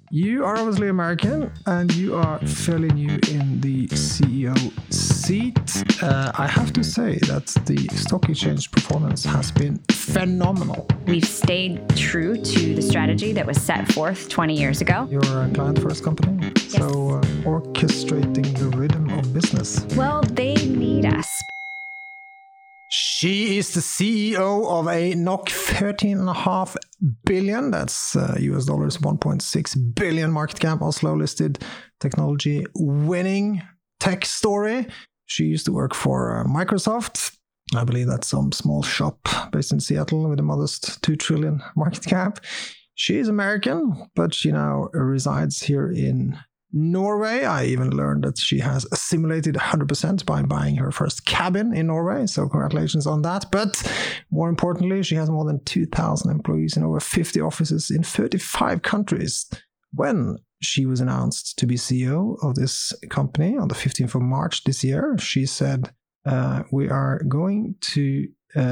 You are obviously American and you are fairly new in the CEO seat. I have to say that the stock exchange performance has been phenomenal. We've stayed true to the strategy that was set forth 20 years ago. You're a client-first company, Yes. so orchestrating the rhythm of business. Well, they need us. She is the CEO of a 13.5 billion, that's US dollars 1.6 billion market cap, Oslo-listed technology winning tech story. She used to work for Microsoft. I believe that's some small shop based in Seattle with a modest 2 trillion market cap. She is American, but she now resides here in Norway. I even learned that she has assimilated 100% by buying her first cabin in Norway, so congratulations on that. But more importantly, she has more than 2,000 employees in over 50 offices in 35 countries. When she was announced to be CEO of this company on the 15th of March this year, she said, we are going to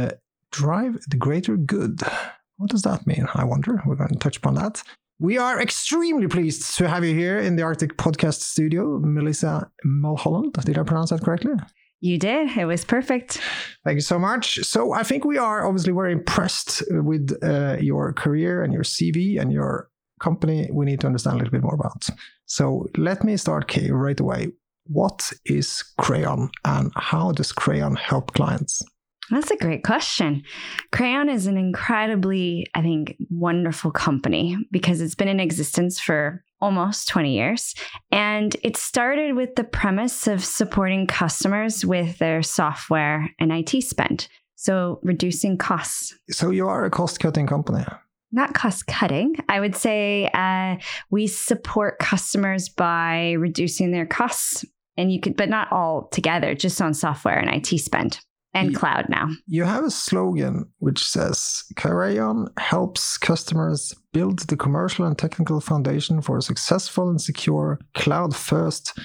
drive the greater good. What does that mean? I wonder. We're going to touch upon that. We are extremely pleased to have you here in the Arctic Podcast Studio, Melissa Mulholland. Did I pronounce that correctly? You did. It was perfect. Thank you so much. So I think we are obviously very impressed with your career and your CV and your company we need to understand a little bit more about. So let me start, Kay, right away. What is Crayon and how does Crayon help clients? That's a great question. Crayon is an incredibly, I think, wonderful company because it's been in existence for almost 20 years. And it started with the premise of supporting customers with their software and IT spend. So reducing costs. So you are a cost-cutting company. Not cost cutting. I would say we support customers by reducing their costs, and but not all together, just on software and IT spend. And cloud now. You have a slogan which says, Crayon helps customers build the commercial and technical foundation for a successful and secure cloud-first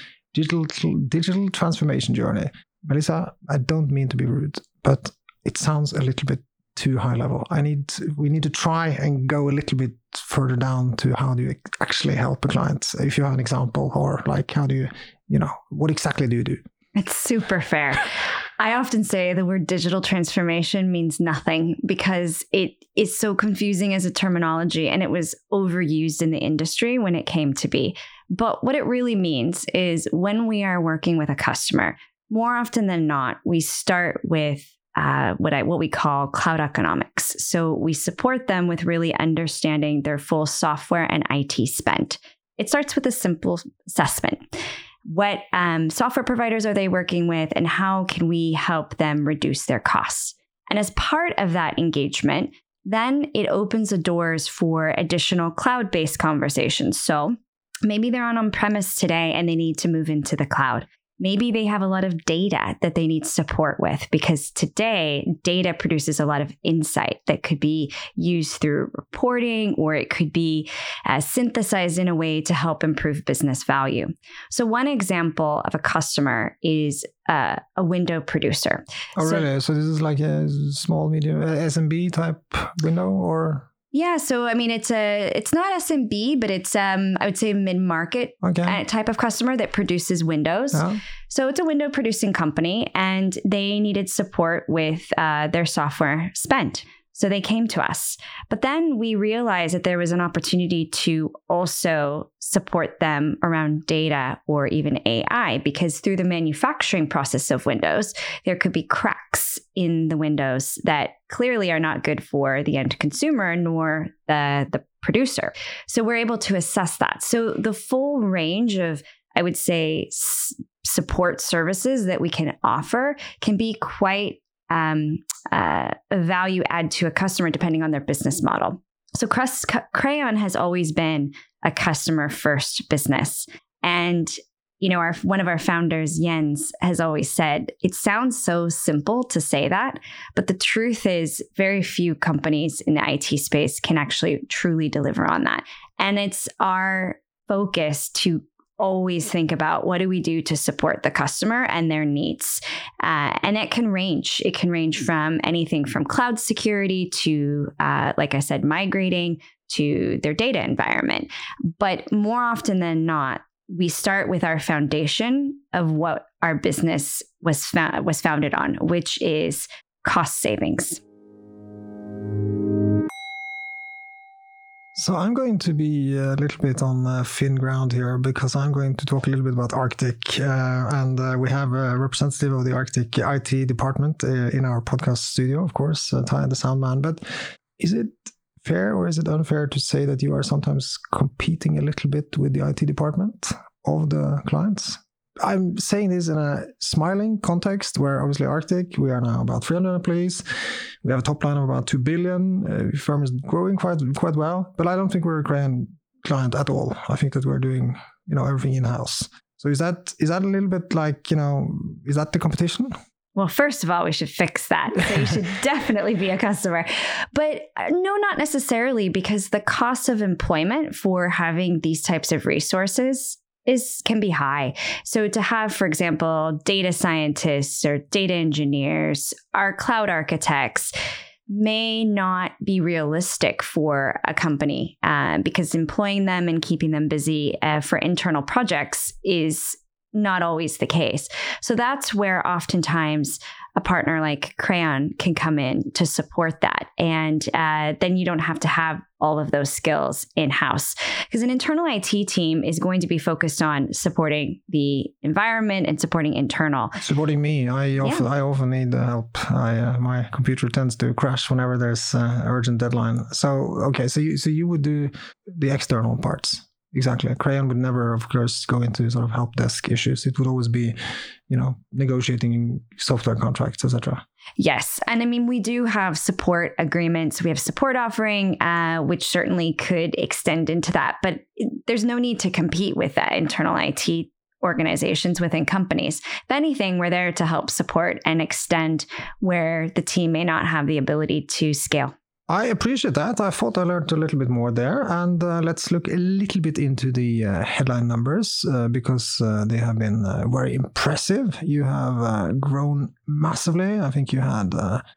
digital transformation journey. Melissa, I don't mean to be rude, but it sounds a little bit too high level. We need to try and go a little bit further down to how do you actually help a client? If you have an example, or like how do you what exactly do you do? It's super fair. I often say the word digital transformation means nothing because it is so confusing as a terminology and it was overused in the industry when it came to be. But what it really means is when we are working with a customer, more often than not, we start with what we call cloud economics. So we support them with really understanding their full software and IT spend. It starts with a simple assessment. What software providers are they working with, and how can we help them reduce their costs? And as part of that engagement, then it opens the doors for additional cloud-based conversations. So maybe they're on-premise today and they need to move into the cloud. Maybe they have a lot of data that they need support with because today data produces a lot of insight that could be used through reporting, or it could be synthesized in a way to help improve business value. So one example of a customer is a window producer. Oh, really? So this is like a small, medium SMB type window, or? Yeah, so I mean, it's not SMB, but it's I would say mid-market type of customer that produces windows. Oh. So it's a window producing company, and they needed support with their software spend. So they came to us. But then we realized that there was an opportunity to also support them around data or even AI, because through the manufacturing process of Windows, there could be cracks in the Windows that clearly are not good for the end consumer nor the producer. So we're able to assess that. So the full range of, I would say, support services that we can offer can be quite a value add to a customer depending on their business model. So Crayon has always been a customer first business. And, one of our founders, Jens, has always said, it sounds so simple to say that, but the truth is very few companies in the IT space can actually truly deliver on that. And it's our focus to always think about what do we do to support the customer and their needs. And it can range. It can range from anything from cloud security to, like I said, migrating to their data environment. But more often than not, we start with our foundation of what our business was founded on, which is cost savings. So I'm going to be a little bit on thin ground here because I'm going to talk a little bit about Arctic. And we have a representative of the Arctic IT department in our podcast studio, of course, Ty the sound man. But is it fair or is it unfair to say that you are sometimes competing a little bit with the IT department of the clients? I'm saying this in a smiling context where obviously Arctic, we are now about 300 employees. We have a top line of about 2 billion. The firm is growing quite well, but I don't think we're a Crayon client at all. I think that we're doing, everything in-house. So is that a little bit like, is that the competition? Well, first of all, we should fix that. So you should definitely be a customer. But no, not necessarily, because the cost of employment for having these types of resources can be high. So to have, for example, data scientists or data engineers, our cloud architects may not be realistic for a company because employing them and keeping them busy for internal projects is not always the case. So that's where oftentimes a partner like Crayon can come in to support that. And then you don't have to have all of those skills in-house, because an internal IT team is going to be focused on supporting the environment and supporting internal. Supporting me. I often need the help. My computer tends to crash whenever there's an urgent deadline. So, okay, so you would do the external parts. Exactly. Crayon would never, of course, go into sort of help desk issues. It would always be, negotiating software contracts, etc. Yes. And I mean, we do have support agreements. We have support offering, which certainly could extend into that. But there's no need to compete with that internal IT organizations within companies. If anything, we're there to help support and extend where the team may not have the ability to scale. I appreciate that. I thought I learned a little bit more there. And let's look a little bit into the headline numbers because they have been very impressive. You have grown massively. I think you had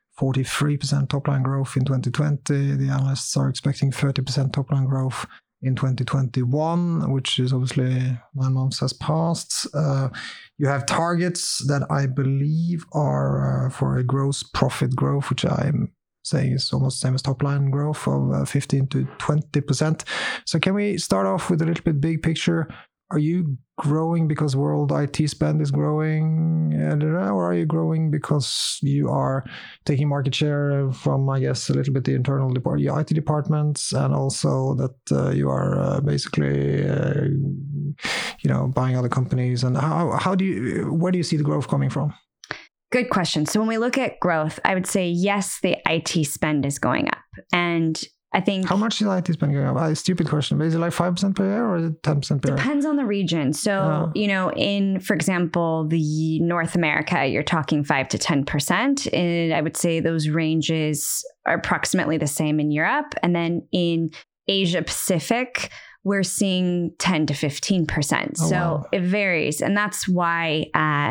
43% top line growth in 2020. The analysts are expecting 30% top line growth in 2021, which is obviously 9 months has passed. You have targets that I believe are for a gross profit growth, which I'm saying is almost the same as top line growth of 15 to 20%. So can we start off with a little bit big picture? Are you growing because world IT spend is growing, or are you growing because you are taking market share from, I guess, a little bit the internal your IT departments, and also that you are basically, buying other companies? And where do you see the growth coming from? Good question. So when we look at growth, I would say, yes, the IT spend is going up. And I think... How much is IT spend going up? A stupid question, but is it like 5% per year or is it 10% per year? Depends on the region. So, in, for example, the North America, you're talking 5 to 10%. And I would say those ranges are approximately the same in Europe. And then in Asia Pacific, we're seeing 10 to 15%. So It varies. And that's why,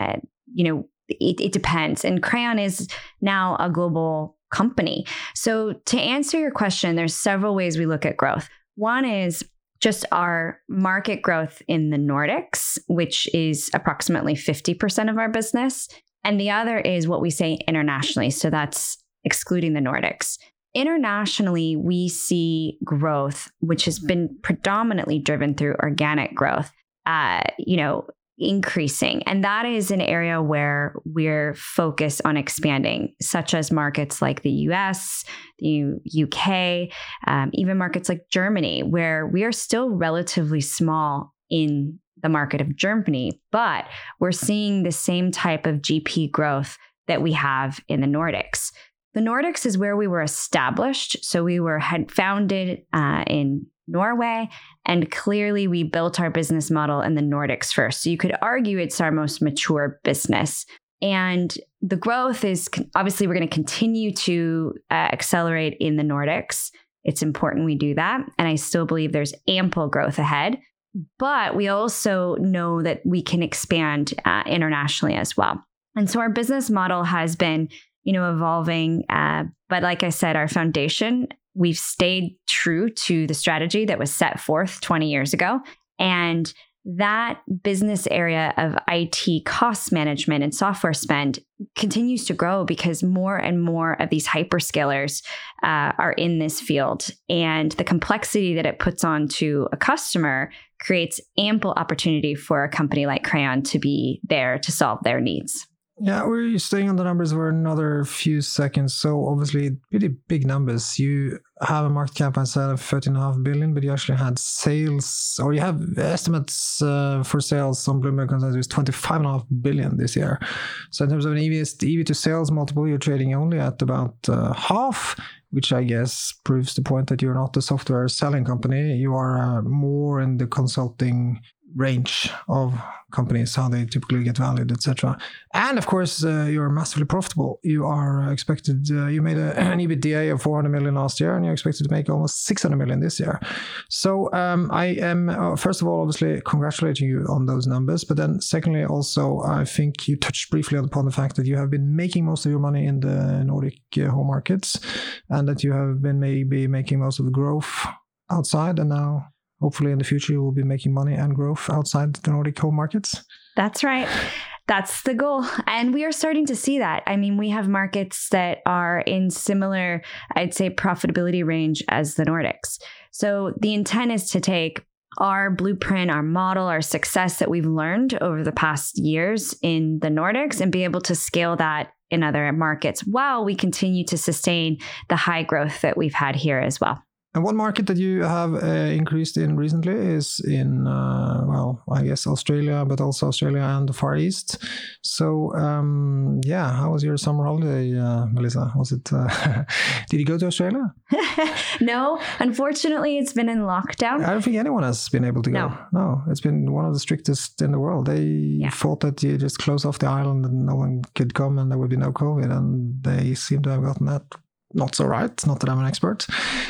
it depends. And Crayon is now a global company. So to answer your question, there's several ways we look at growth. One is just our market growth in the Nordics, which is approximately 50% of our business. And the other is what we say internationally. So that's excluding the Nordics. Internationally, we see growth, which has been predominantly driven through organic growth, increasing. And that is an area where we're focused on expanding, such as markets like the US, the UK, even markets like Germany, where we are still relatively small in the market of Germany, but we're seeing the same type of GP growth that we have in the Nordics. The Nordics is where we were established. So we had founded in Norway, and clearly we built our business model in the Nordics first. So you could argue it's our most mature business. And the growth is, obviously, we're going to continue to accelerate in the Nordics. It's important we do that. And I still believe there's ample growth ahead. But we also know that we can expand internationally as well. And so our business model has been, evolving. But like I said, our foundation we've stayed true to the strategy that was set forth 20 years ago. And that business area of IT cost management and software spend continues to grow because more and more of these hyperscalers are in this field. And the complexity that it puts onto a customer creates ample opportunity for a company like Crayon to be there to solve their needs. Yeah, we're staying on the numbers for another few seconds. So obviously, pretty big numbers. You have a market cap outside of 13.5 billion, but you actually had sales, or you have estimates for sales on Bloomberg Consensus 25.5 billion this year. So in terms of an EV to sales multiple, you're trading only at about half, which I guess proves the point that you're not a software selling company. You are more in the consulting range of companies, how they typically get valued, etc. And of course, you're massively profitable. You are expected, you made an EBITDA of 400 million last year, and you're expected to make almost 600 million this year. So I am, first of all, obviously congratulating you on those numbers. But then secondly, also, I think you touched briefly upon the fact that you have been making most of your money in the Nordic home markets, and that you have been maybe making most of the growth outside, and now hopefully in the future you will be making money and growth outside the Nordic home markets. That's right. That's the goal. And we are starting to see that. I mean, we have markets that are in similar, I'd say, profitability range as the Nordics. So the intent is to take our blueprint, our model, our success that we've learned over the past years in the Nordics and be able to scale that in other markets while we continue to sustain the high growth that we've had here as well. And one market that you have increased in recently is in, I guess Australia, but also Australia and the Far East. So, how was your summer holiday, Melissa? Was it? Did you go to Australia? No, unfortunately, it's been in lockdown. I don't think anyone has been able to go. No, it's been one of the strictest in the world. They thought that you just close off the island and no one could come and there would be no COVID. And they seem to have gotten that not so right. Not that I'm an expert.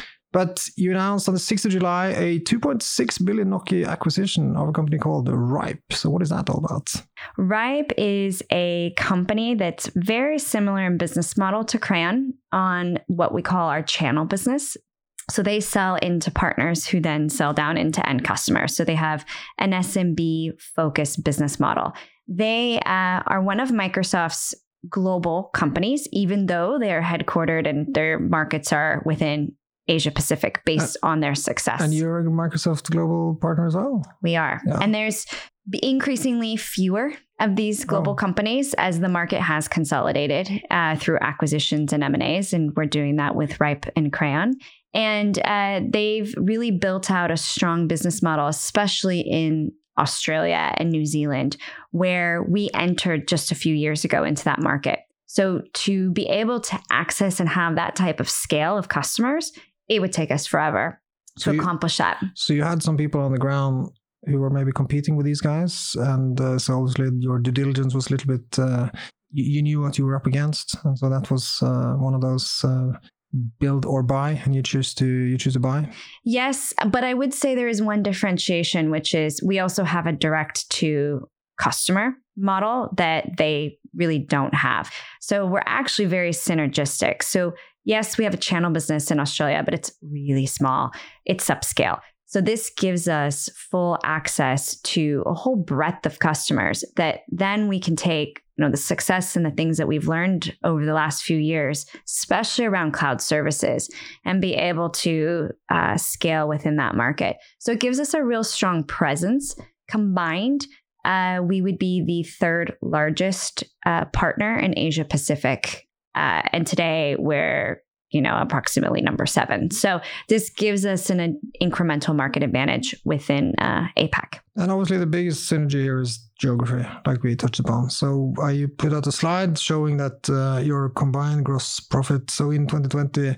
But you announced on the 6th of July a 2.6 billion NOK acquisition of a company called Rhipe. So what is that all about? Rhipe is a company that's very similar in business model to Crayon on what we call our channel business. So they sell into partners who then sell down into end customers. So they have an SMB focused business model. They are one of Microsoft's global companies, even though they are headquartered and their markets are within Asia Pacific based on their success. And you're a Microsoft global partner as well? We are. Yeah. And there's increasingly fewer of these global companies as the market has consolidated through acquisitions and M&As. And we're doing that with Rhipe and Crayon. And they've really built out a strong business model, especially in Australia and New Zealand, where we entered just a few years ago into that market. So to be able to access and have that type of scale of customers, it would take us forever to accomplish that. So you had some people on the ground who were maybe competing with these guys. And so obviously your due diligence was a little bit, you knew what you were up against. And so that was one of those build or buy, and you choose to buy? Yes, but I would say there is one differentiation, which is we also have a direct to customer model that they really don't have. So we're actually very synergistic. So yes, we have a channel business in Australia, but it's really small. It's subscale. So this gives us full access to a whole breadth of customers that then we can take, the success and the things that we've learned over the last few years, especially around cloud services, and be able to scale within that market. So it gives us a real strong presence. Combined, we would be the third largest partner in Asia Pacific. And today we're, approximately number 7. So this gives us an incremental market advantage within APAC. And obviously the biggest synergy here is geography, like we touched upon. So you put out a slide showing that your combined gross profit, so in 2020,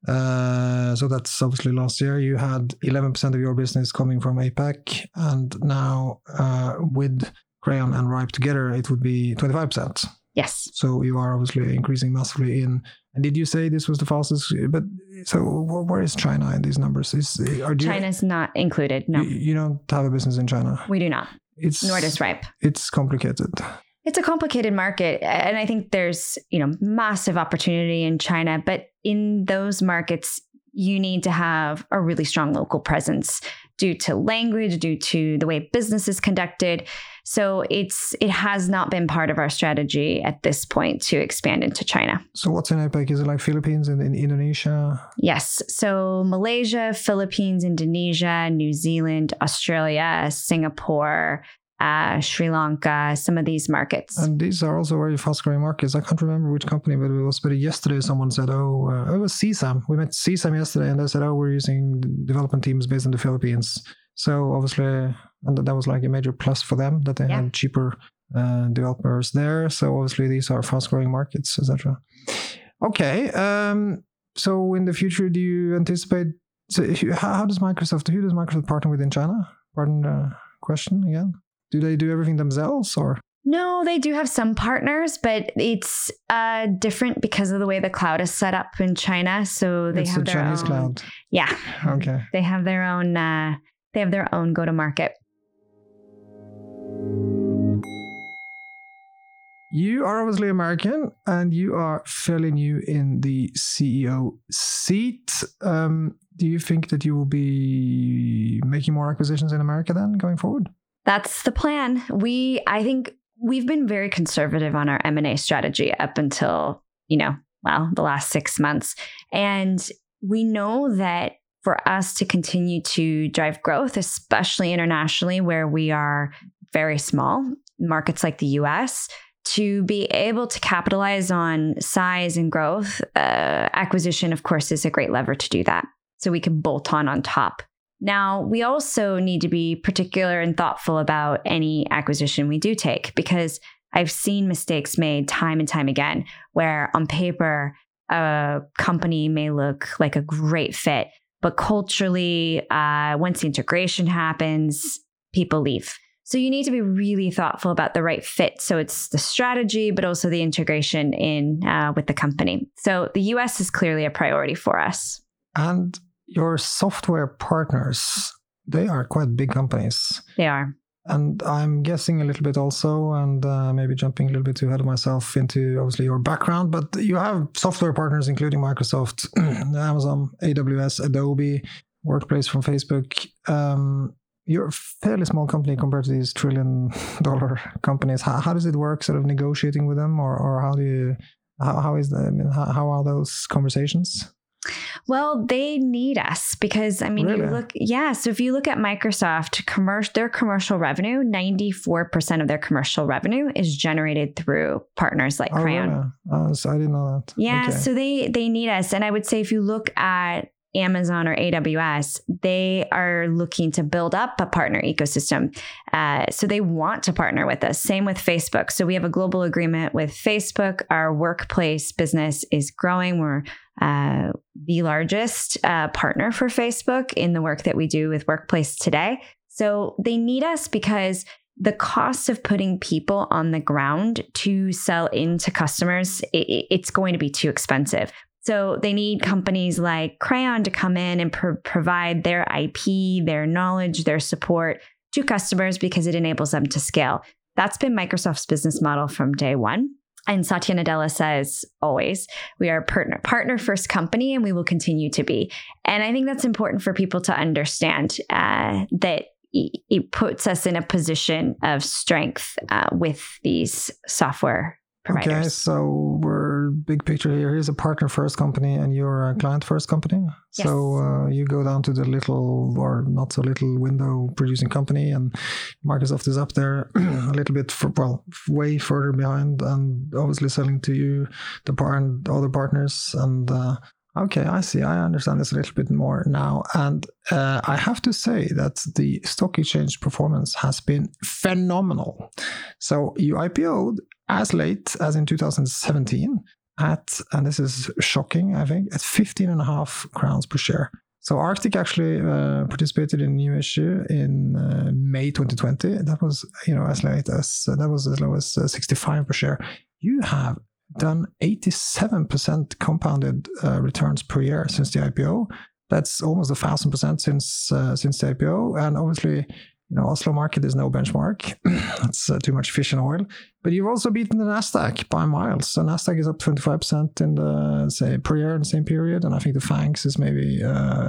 so that's obviously last year, you had 11% of your business coming from APAC. And now with Crayon and Rhipe together, it would be 25%. Yes. So you are obviously increasing massively in. And did you say this was the fastest? But so where is China in these numbers? China's not included. No. You don't have a business in China. We do not. Nor does Rhipe. It's complicated. It's a complicated market. And I think there's, massive opportunity in China. But in those markets, you need to have a really strong local presence due to language, due to the way business is conducted. So it has not been part of our strategy at this point to expand into China. So what's in APAC? Is it like Philippines and in Indonesia? Yes. So Malaysia, Philippines, Indonesia, New Zealand, Australia, Singapore, Sri Lanka, some of these markets. And these are also very fast-growing markets. I can't remember which company, but it was yesterday someone said, it was CSAM. We met CSAM yesterday, and they said, we're using development teams based in the Philippines. So obviously, and that was like a major plus for them, that they had cheaper developers there. So obviously, these are fast-growing markets, etc. Okay. So in the future, do you anticipate... So who does Microsoft partner with in China? Pardon the question again. Do they do everything themselves or? No, they do have some partners, but it's different because of the way the cloud is set up in China. So they have their Chinese own cloud. Yeah. Okay. They have their own. They have their own go-to-market. You are obviously American, and you are fairly new in the CEO seat. Do you think that you will be making more acquisitions in America then going forward? That's the plan. I think we've been very conservative on our M&A strategy up until, the last 6 months. And we know that for us to continue to drive growth, especially internationally, where we are very small, markets like the US, to be able to capitalize on size and growth, acquisition, of course, is a great lever to do that. So we can bolt on top. Now, we also need to be particular and thoughtful about any acquisition we do take, because I've seen mistakes made time and time again where on paper, a company may look like a great fit, but culturally, once the integration happens, people leave. So you need to be really thoughtful about the right fit. So it's the strategy, but also the integration in with the company. So the US is clearly a priority for us. And your software partners, they are quite big companies. They are. And I'm guessing a little bit also, and maybe jumping a little bit too ahead of myself into obviously your background, but you have software partners including Microsoft, Amazon, AWS, Adobe, Workplace from Facebook. You're a fairly small company compared to these $1 trillion companies. How does it work, sort of negotiating with them, or how are those conversations? Well, they need us because, really? So if you look at Microsoft, their commercial revenue, 94% of their commercial revenue is generated through partners like Crayon. Really? So I didn't know that. Yeah, okay. So they need us. And I would say if you look at Amazon or AWS, they are looking to build up a partner ecosystem. So they want to partner with us. Same with Facebook. So we have a global agreement with Facebook. Our workplace business is growing. We're the largest partner for Facebook in the work that we do with Workplace today. So they need us because the cost of putting people on the ground to sell into customers, it's going to be too expensive. So they need companies like Crayon to come in and provide their IP, their knowledge, their support to customers because it enables them to scale. That's been Microsoft's business model from day one. And Satya Nadella says always, we are a partner first company, and we will continue to be. And I think that's important for people to understand that it puts us in a position of strength with these software providers. Okay, so we're big picture here. Here's a partner first company and you're a client first company. Yes. So you go down to the little or not so little window producing company, and Microsoft is up there a little bit, way further behind, and obviously selling to you, the other partners. And okay, I see. I understand this a little bit more now. And I have to say that the stock exchange performance has been phenomenal. So you IPO'd as late as in 2017 at, and this is shocking, I think, at 15.5 crowns per share. So Arctic actually participated in a new issue in May 2020. That was, as late as, that was as low as 65 per share. You have done 87% compounded returns per year since the IPO. That's almost 1,000% since the IPO. And obviously, Oslo market is no benchmark. That's too much fish in oil. But you've also beaten the Nasdaq by miles. So Nasdaq is up 25% in the per year in the same period, and I think the FANGs is maybe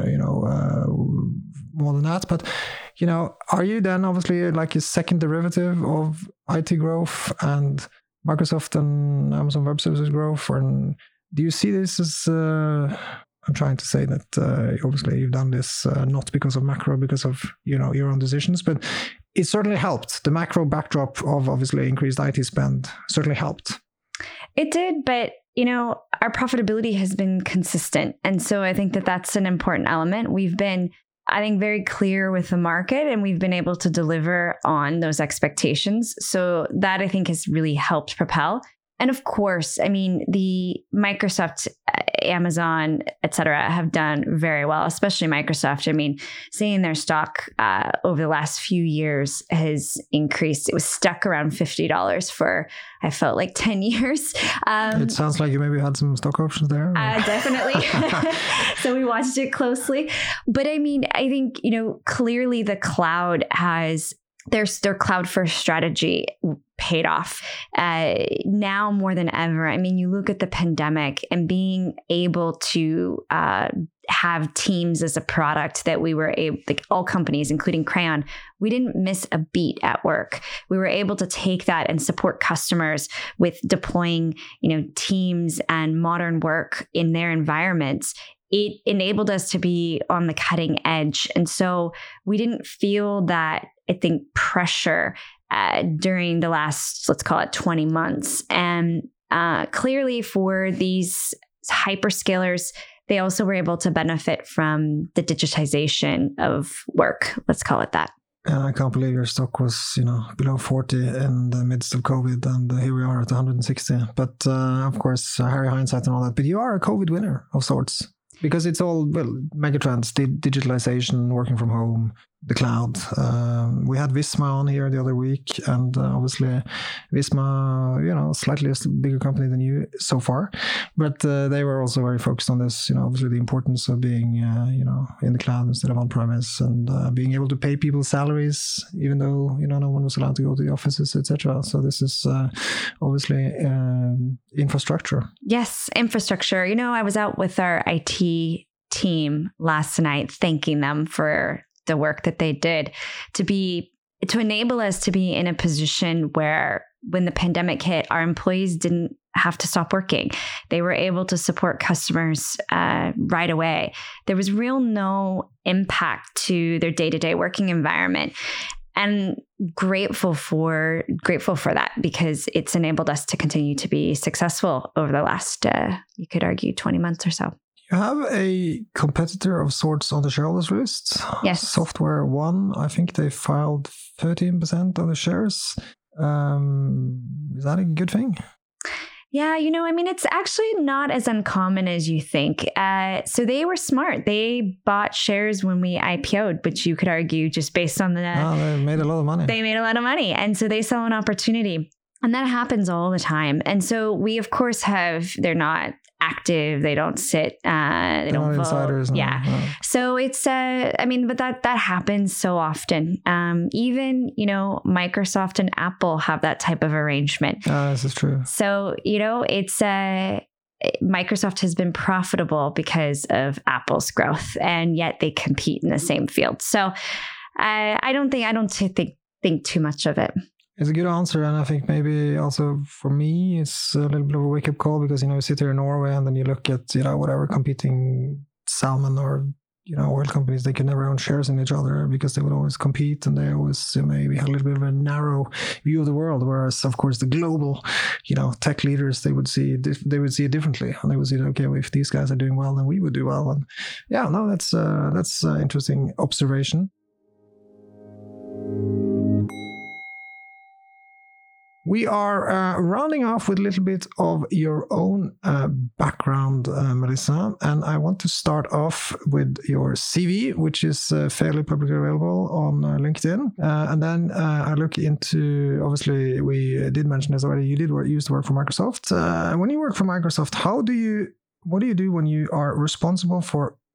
more than that. But are you then obviously like a second derivative of IT growth and Microsoft and Amazon Web Services growth? Or do you see this as I'm trying to say that obviously you've done this not because of macro, because of your own decisions, but it certainly helped. The macro backdrop of obviously increased IT spend certainly helped. It did, but our profitability has been consistent, and so I think that that's an important element. We've been, I think, very clear with the market, and we've been able to deliver on those expectations. So that I think has really helped propel. And of course, I mean, the Microsoft, Amazon, et cetera, have done very well, especially Microsoft. I mean, seeing their stock over the last few years has increased. It was stuck around $50 for, I felt like 10 years. It sounds like you maybe had some stock options there. Definitely. So we watched it closely. But I mean, I think, clearly the cloud has their cloud first strategy paid off now more than ever. I mean, you look at the pandemic and being able to have Teams as a product that we were able, like all companies, including Crayon, we didn't miss a beat at work. We were able to take that and support customers with deploying, Teams and modern work in their environments. It enabled us to be on the cutting edge. And so we didn't feel that, I think, pressure during the last, let's call it 20 months. And clearly for these hyperscalers, they also were able to benefit from the digitization of work. Let's call it that. And I can't believe your stock was, below 40 in the midst of COVID, and here we are at 160. But of course, hairy hindsight and all that. But you are a COVID winner of sorts. Because it's all, megatrends, digitalization, working from home, the cloud. We had Visma on here the other week, and obviously Visma, slightly bigger company than you so far, but they were also very focused on this, obviously the importance of being, in the cloud instead of on-premise, and being able to pay people salaries, even though, no one was allowed to go to the offices, etc. So this is obviously infrastructure. Yes, infrastructure. I was out with our IT team last night, thanking them for the work that they did to enable us to be in a position where when the pandemic hit, our employees didn't have to stop working. They were able to support customers right away. There was no impact to their day-to-day working environment. And grateful for that, because it's enabled us to continue to be successful over the last, you could argue, 20 months or so. You have a competitor of sorts on the shareholders list. Yes. SoftwareOne, I think they filed 13% of the shares. Is that a good thing? Yeah, it's actually not as uncommon as you think. So they were smart. They bought shares when we IPO'd, which you could argue just based on the... they made a lot of money. They made a lot of money. And so they saw an opportunity. And that happens all the time. And so we, of course, they're not active. They don't sit, they don't vote. Insiders. Yeah. No. So it's, but that happens so often. Even, Microsoft and Apple have that type of arrangement. This is true. So, it's, Microsoft has been profitable because of Apple's growth, and yet they compete in the same field. So I don't think too much of it. It's a good answer, and I think maybe also for me it's a little bit of a wake-up call, because you sit here in Norway and then you look at whatever competing salmon or oil companies, they can never own shares in each other because they would always compete, and they always maybe had a little bit of a narrow view of the world. Whereas of course the global tech leaders, they would see it differently, and they would see, okay, well, if these guys are doing well, then we would do well. And that's an interesting observation. We are rounding off with a little bit of your own background, Melissa, and I want to start off with your CV, which is fairly publicly available on LinkedIn. And then I look into, obviously, we did mention this already, you used to work for Microsoft. When you work for Microsoft, what do you do when you are responsible for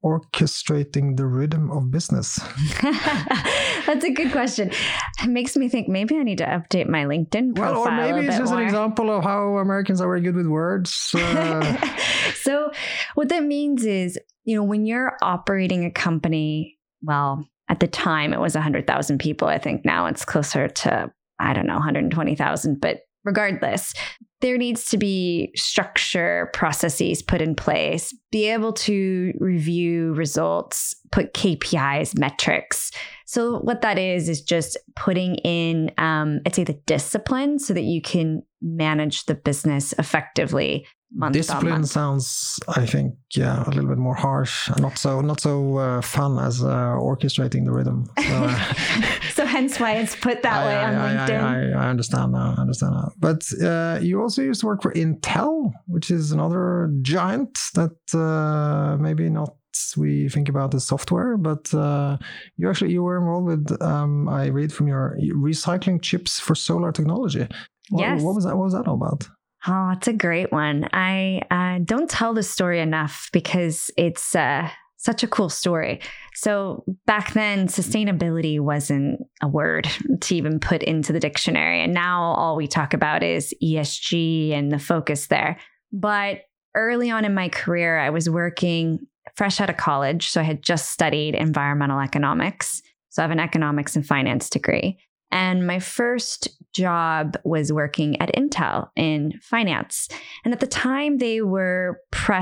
orchestrating the rhythm of business? That's a good question. It makes me think maybe I need to update my LinkedIn profile. Well, or maybe it's just an example of how Americans are very good with words. So what that means is, when you're operating a company, well, at the time it was 100,000 people. I think now it's closer to, 120,000. But regardless, there needs to be structure, processes put in place, be able to review results, put KPIs, metrics. So what that is just putting in, I'd say, the discipline so that you can manage the business effectively. Discipline sounds, I think, a little bit more harsh, not so fun as orchestrating the rhythm. So hence why it's put that way on LinkedIn. I understand now. But you also used to work for Intel, which is another giant that maybe not we think about as software, but you were involved with, I read from your recycling chips for solar technology. Yes. What was that? What was that all about? Oh, it's a great one. I don't tell the story enough because it's such a cool story. So back then, sustainability wasn't a word to even put into the dictionary. And now all we talk about is ESG and the focus there. But early on in my career, I was working fresh out of college. So I had just studied environmental economics. So I have an economics and finance degree. And my first job was working at Intel in finance. And at the time, they were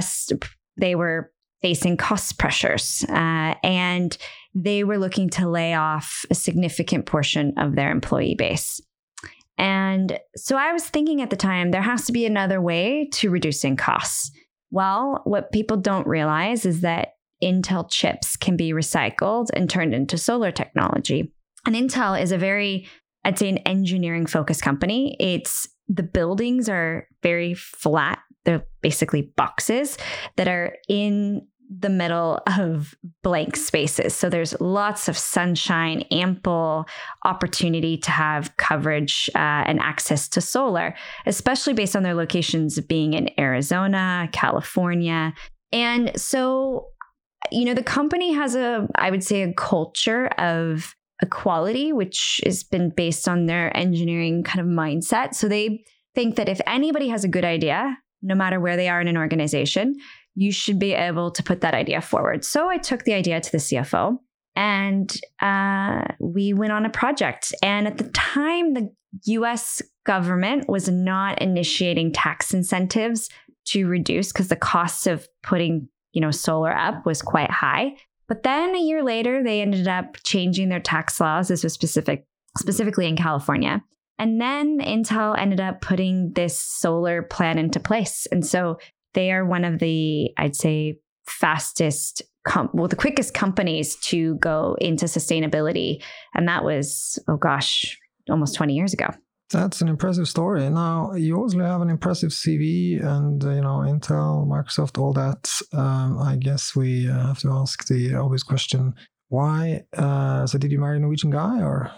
facing cost pressures, and they were looking to lay off a significant portion of their employee base. And so I was thinking at the time, there has to be another way to reducing costs. Well, what people don't realize is that Intel chips can be recycled and turned into solar technology. And Intel is a very, I'd say, an engineering-focused company. The buildings are very flat. They're basically boxes that are in the middle of blank spaces. So there's lots of sunshine, ample opportunity to have coverage and access to solar, especially based on their locations being in Arizona, California. And so, the company has I would say, a culture of equality, which has been based on their engineering kind of mindset. So they think that if anybody has a good idea, no matter where they are in an organization, you should be able to put that idea forward. So I took the idea to the CFO and we went on a project. And at the time, the US government was not initiating tax incentives to reduce because the cost of putting, solar up was quite high. But then a year later, they ended up changing their tax laws. This was specifically in California. And then Intel ended up putting this solar plan into place. And so they are one of the, I'd say, fastest, the quickest companies to go into sustainability. And that was, almost 20 years ago. That's an impressive story. Now, you also have an impressive CV and, Intel, Microsoft, all that. I guess we have to ask the obvious question. Why? So did you marry a Norwegian guy or?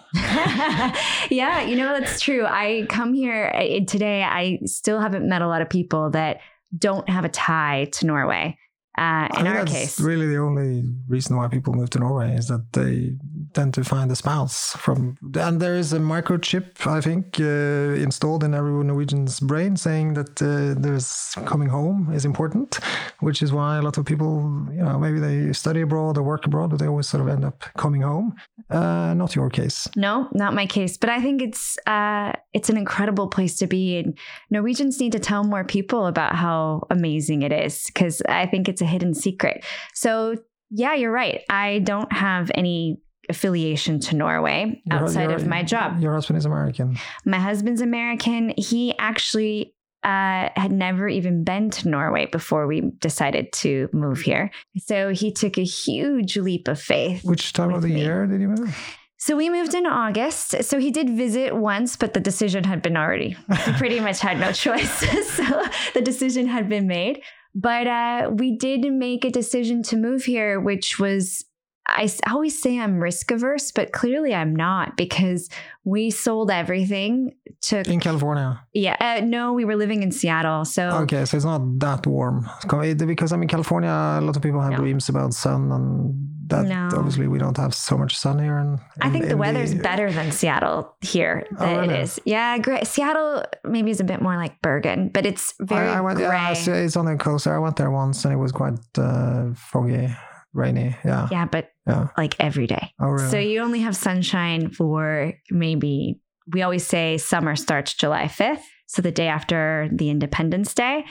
Yeah, that's true. I come here today. I still haven't met a lot of people that don't have a tie to Norway. In our case, that's really the only reason why people move to Norway is that they tend to find a spouse and there is a microchip, I think, installed in every Norwegian's brain saying that there's coming home is important, which is why a lot of people, maybe they study abroad or work abroad, but they always sort of end up coming home. Not your case. No, not my case. But I think it's an incredible place to be. And Norwegians need to tell more people about how amazing it is, because I think it's a hidden secret. So yeah, you're right. I don't have any affiliation to Norway outside of my job. Your husband is American. My husband's American. He actually had never even been to Norway before we decided to move here. So he took a huge leap of faith. Which time of the year did you move? So we moved in August. So he did visit once, but the decision had been already. He pretty much had no choice. So the decision had been made. But we did make a decision to move here, which was I always say I'm risk averse, but clearly I'm not, because we sold everything in California. Yeah. No, we were living in Seattle. So okay, so it's not that warm, because California, a lot of people have dreams about sun, and that obviously we don't have so much sun here. I think the weather's better than Seattle here. It is. Yeah, great. Seattle maybe is a bit more like Bergen, but it's very gray. Yeah, it's on the coast. I went there once, and it was quite foggy. Rainy, yeah. Yeah, but like every day. Oh, really? So you only have sunshine for maybe, we always say summer starts July 5th. So the day after the Independence Day.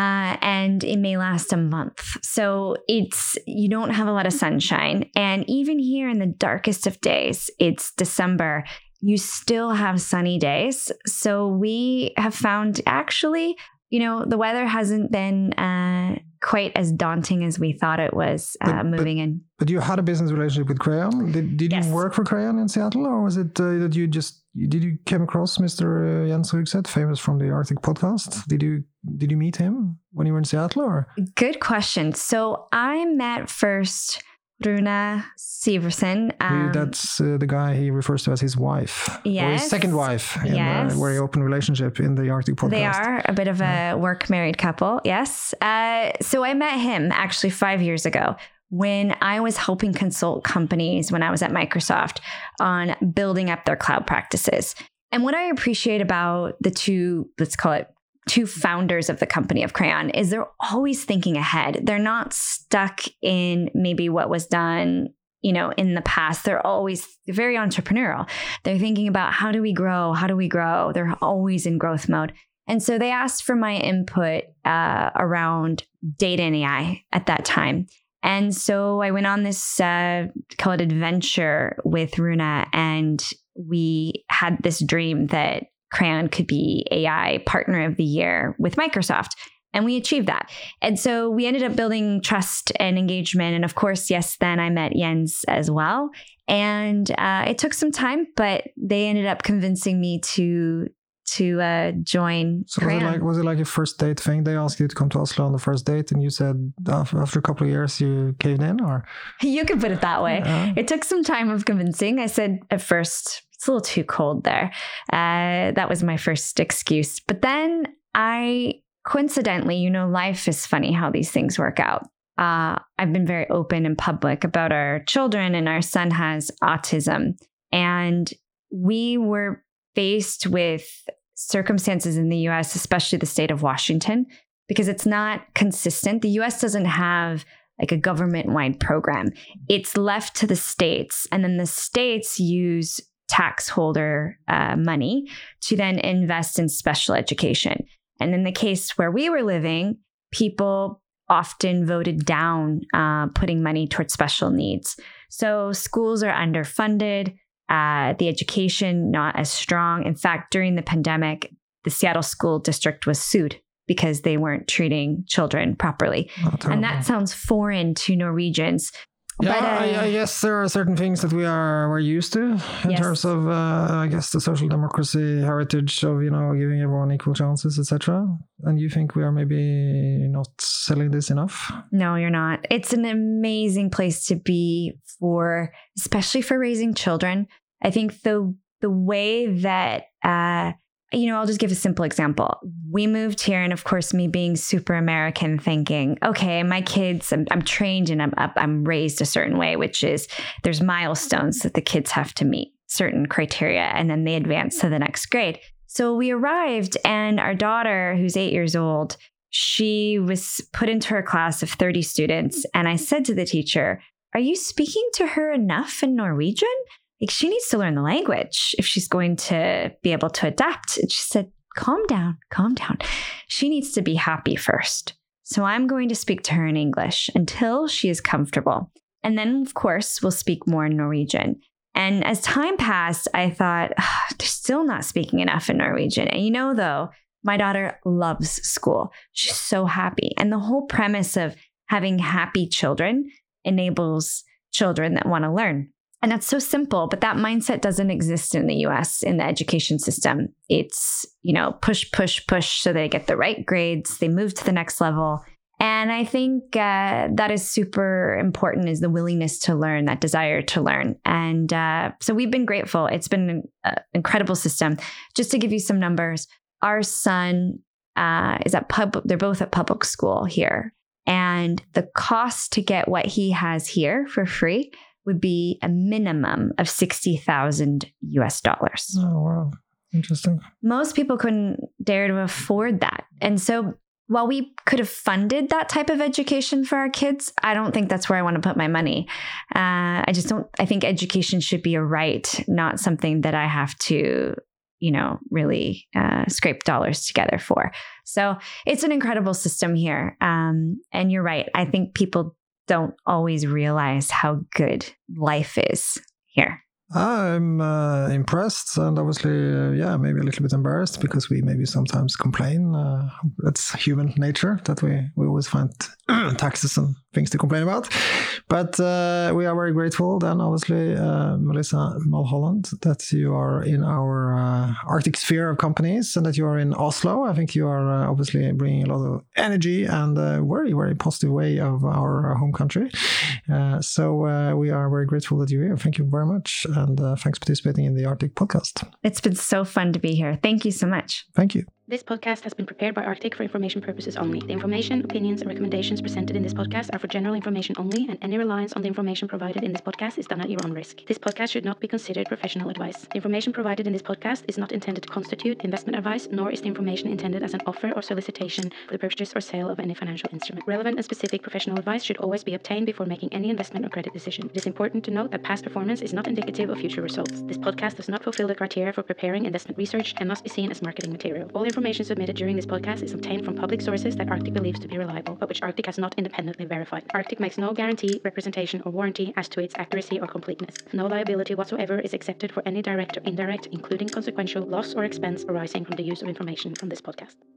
And it may last a month. So you don't have a lot of sunshine. And even here in the darkest of days, it's December, you still have sunny days. So we have found actually, the weather hasn't been quite as daunting as we thought it was moving in. But you had a business relationship with Crayon. Did you work for Crayon in Seattle, or was it that did you came across Mr. Jens Rugseth, famous from the Arctic podcast? Did you meet him when you were in Seattle, or? Good question. So I met first Rune Sivertsen. That's the guy he refers to as his wife. Yes. Or his second wife. In a very open relationship in the Arctic podcast. They are a bit of a work married couple. Yes. So I met him actually 5 years ago when I was helping consult companies when I was at Microsoft on building up their cloud practices. And what I appreciate about the two, let's call it two founders of the company of Crayon, is they're always thinking ahead. They're not stuck in maybe what was done, in the past. They're always very entrepreneurial. They're thinking about how do we grow? They're always in growth mode. And so they asked for my input around data and AI at that time. And so I went on this, call it adventure with Rune, and we had this dream that Crayon could be AI Partner of the Year with Microsoft. And we achieved that. And so we ended up building trust and engagement. And of course, yes, then I met Jens as well. And it took some time, but they ended up convincing me to join Crayon. Was it like a first date thing? They asked you to come to Oslo on the first date, and you said after a couple of years you caved in, or? You could put it that way. It took some time of convincing. I said at first, it's a little too cold there. That was my first excuse. But then coincidentally, life is funny how these things work out. I've been very open and public about our children, and our son has autism. And we were faced with circumstances in the US, especially the state of Washington, because it's not consistent. The US doesn't have like a government-wide program. It's left to the states, and then the states use tax holder money to then invest in special education. And in the case where we were living, people often voted down putting money towards special needs. So schools are underfunded. The education not as strong. In fact, during the pandemic, the Seattle School District was sued because they weren't treating children properly. And that sounds foreign to Norwegians. Yeah, but, I guess there are certain things that we're used to in terms of, I guess, the social democracy heritage of, giving everyone equal chances, etc. And you think we are maybe not selling this enough? No, you're not. It's an amazing place to be especially for raising children. I think the way that, I'll just give a simple example. We moved here, and of course, me being super American, thinking, okay, my kids, I'm trained and I'm raised a certain way, which is there's milestones that the kids have to meet, certain criteria, and then they advance to the next grade. So we arrived, and our daughter, who's 8 years old, she was put into her class of 30 students. And I said to the teacher, are you speaking to her enough in Norwegian? Like, she needs to learn the language if she's going to be able to adapt. And she said, calm down. She needs to be happy first. So I'm going to speak to her in English until she is comfortable. And then, of course, we'll speak more in Norwegian. And as time passed, I thought, they're still not speaking enough in Norwegian. And though, my daughter loves school. She's so happy. And the whole premise of having happy children enables children that want to learn. And that's so simple, but that mindset doesn't exist in the US in the education system. It's, push so they get the right grades, they move to the next level, And I think that is super important, is the willingness to learn, that desire to learn. And so we've been grateful. It's been an incredible system. Just to give you some numbers, our son is they're both at public school here. And the cost to get what he has here for free would be a minimum of $60,000 US. Oh, wow. Interesting. Most people couldn't dare to afford that. And so while we could have funded that type of education for our kids, I don't think that's where I want to put my money. I think education should be a right, not something that I have to, really scrape dollars together for. So it's an incredible system here. And you're right. I think people don't always realize how good life is here. I'm impressed and obviously, maybe a little bit embarrassed because we maybe sometimes complain. That's human nature that we always find taxes and things to complain about. But we are very grateful then, obviously, Melissa Mulholland, that you are in our Arctic sphere of companies and that you are in Oslo. I think you are obviously bringing a lot of energy and a very, very positive way of our home country. So we are very grateful that you're here. Thank you very much. And thanks for participating in the Arctic podcast. It's been so fun to be here. Thank you so much. Thank you. This podcast has been prepared by Arctic for information purposes only. The information, opinions, and recommendations presented in this podcast are for general information only, and any reliance on the information provided in this podcast is done at your own risk. This podcast should not be considered professional advice. The information provided in this podcast is not intended to constitute investment advice, nor is the information intended as an offer or solicitation for the purchase or sale of any financial instrument. Relevant and specific professional advice should always be obtained before making any investment or credit decision. It is important to note that past performance is not indicative of future results. This podcast does not fulfill the criteria for preparing investment research and must be seen as marketing material. All information submitted during this podcast is obtained from public sources that Arctic believes to be reliable, but which Arctic has not independently verified. Arctic makes no guarantee, representation, or warranty as to its accuracy or completeness. No liability whatsoever is accepted for any direct or indirect, including consequential, loss or expense arising from the use of information from this podcast.